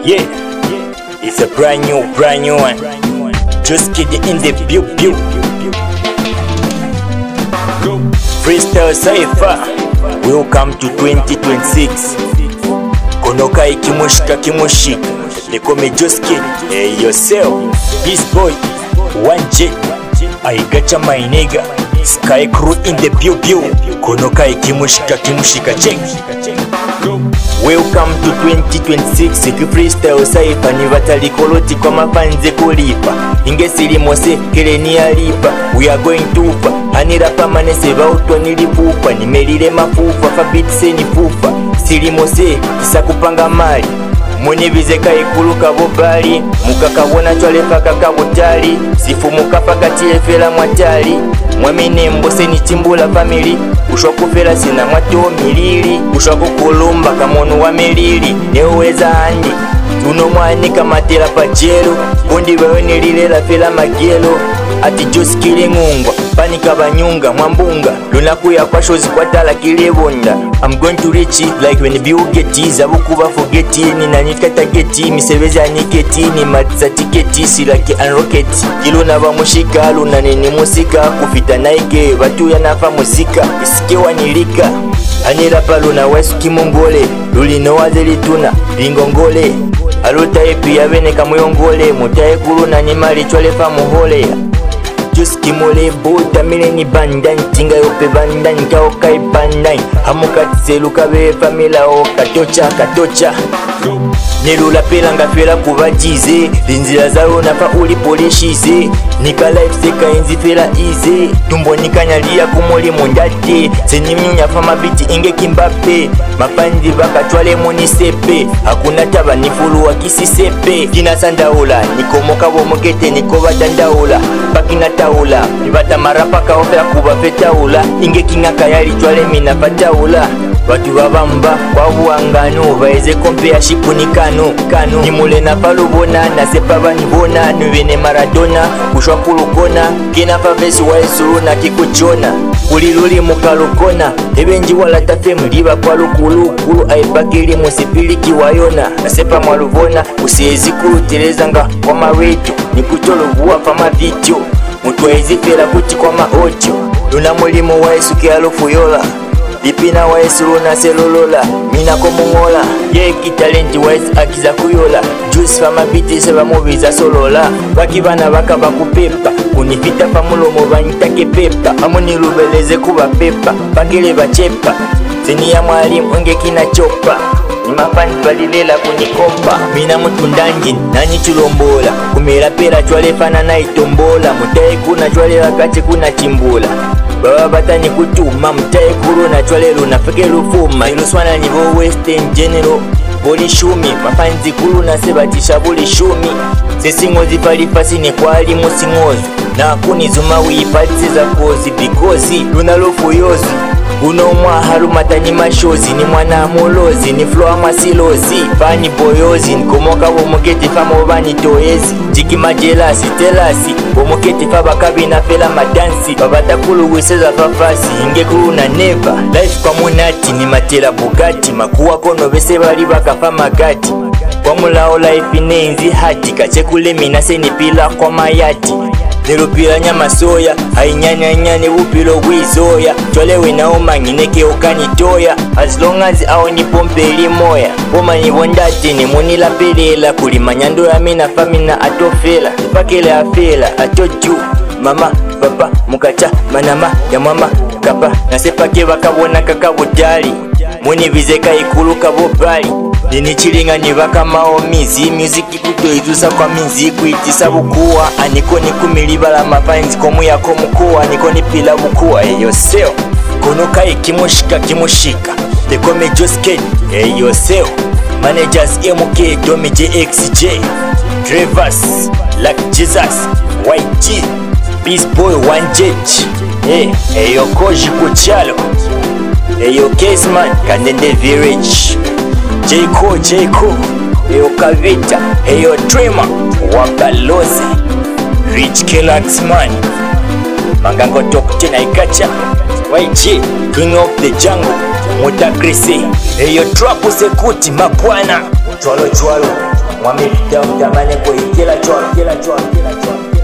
Yeah, it's a brand new one. Just kid in the build. Freestyle Cypher, welcome to 2026. Konoka ikimushika. They call me Just Kid. Hey yourself, this boy, 1J. I got my nigga. Sky crew in the build. Konoka ikimushika check. Welcome to 2026. Freestyle Cypher ni batali koloti kwa mafanze kulipa. Ingesiri mose keleni alipa. We are going to fa. Hanira pamanese bautwa nilipupa. Nimelile mafufa fabitse ni fufa. Siri mose isa kupanga mali. Mwenye vizeka ikuluka bobali. Mukakabona chwale paka kabutali. Sifu mukapaka tiefela mwatali. Mwamine mbose ni timbula family. Ushwa kufela sina mwato milili. Ushwa kukulumba kamono wa melili. Neweza handi tuno mwani kamatela pajelo. Bondi wewe nililela fela magelo. Ati Just Kid ngungwa panika banyunga mwambunga. Lunakuya kwa shows kwa tala kilebonda. I'm going to reach it like when Bill Gates. Zabukuba forget it. Nina nikata geti. Misebezi aniketi. Ni matza tiketi. Silaki unrocketi. Kilo na bamushika. Luna nini musika. Kufita naike. Batu ya nafa musika. Isike wanilika. Anira palo na wesu kimongole. Lulino wazeli tuna lingongole. Aluta epi ya bene kamuyongole. Mutae kulu na nimali chwale fa muhole. Just kimole bota mile ni bandan. Tinga yope bandan kao kai bandan. Hamukatse lukabe famila o katocha. Nelula pelanga fela kubajize. Linzila zaro nafa uli polishize. Nika life seka inzi fela ize. Tumbo nikanyalia kumoli mondate. Senimnyunya fama biti inge kimbape. Mapandi baka chwale moni sepe. Hakuna taba nifulu wa kisi sepe. Kina sandaula nikomoka bomokete nikoba dandaula. Pakina taula nibata marapaka ofela kuba fetaula. Inge kinga kayali chwale mina fataula. Watu babamba kwa buangano. Baeze kompe ya shipu ni kano. Nimule na falubona na sepa banibona. Nuvene Maradona kushwa kulukona. Kina favesi wa esuru na kikuchona. Kuliluli mukalukona. Ebenji wala tafemu liba kwa lukulu. Aipakili musipiliki wayona. Na sepa mwaluvona usiezi kulutelezanga kwa maredio. Nikutolubuwa fama video. Mutu waizifela kuti kwa maodio. Luna mulimu wa esu kialufu yola. Lipina wa esu luna selolola. Mina komungola. Yeki talenti wa esu akiza kuyola. Juice fama biti seba mubiza solola. Wakibana baka bakupepa. Kunifita famulomo banitake pepa. Amuni lubeleze kuba pepa. Bakile bachepa. Seni ya mwalimu onge kina chopa. Ni mafani balilela kunikompa. Mina mutundanji nani chulombola. Kumela pera chwale fana na itombola. Mutae kuna chwale wakati kuna chimbula. Baba batani kutuma mutae kuru na chwale luna feke lufuma. Iluswana nivo western general. Boli shumi mafanzi kuru na sebatisha boli shumi. Sesi ngozi falifasi ni kwa alimu singozi. Na kuni zuma wiipati za kozi bikozi. Luna lofu yozi. Uno mwa harumatani mashozi. Ni mwana amulozi. Ni flow amasilozi. Fani boyozi. Nikomoka bomoketi fama obani toezi. Jiki majelasi telasi. Bomoketi faba kabina fela madansi. Babata kulu wiseza fafasi. Inge kulu na neva. Life kwa munati ni matela bugati. Makuwa kono bese bali baka fama gati. Kwa mulao life inenzi hati. Kachekule minase ni pila kwa mayati. Nilupila nyama soya, hainyanya upilo wizoya. Chwalewe na omanyi neke okanitoya. As long as ao ni pompe ili moya. Poma ni wondati ni munila pelela. Kulimanya ndo ya mina famina atofela. Pakele afela, atoju. Mama, papa, mukacha, manama, ya mama, kapa. Nasepake wakabona kakabutali. Muni vizeka ikuluka bobali. Nini chilinga nivaka maomizi. Muziki kutoizusa kwa minzi kuitisa bukuwa. Aniko ni kumilibala mapanzi komu yako mkuwa. Aniko ni pila bukuwa. Eyo seo Konoka ikimushika. They call me Just Kid. Eyo seo Managers MK Domi JXJ Travers Like Jesus YG Peace Boy 1J. Eyo Koji Kuchalo. Eyo Caseman Kandende Village. J.Ko Eyo Kavita. Eyo Trema Wabalozi Rich Kelax man. Mangango Top 10 Aikacha YG King of the Jungle Muta Krisi. Eyo Trapu Sekuti mapwana. Chwalo Mwami pita utamane kwa kila chwa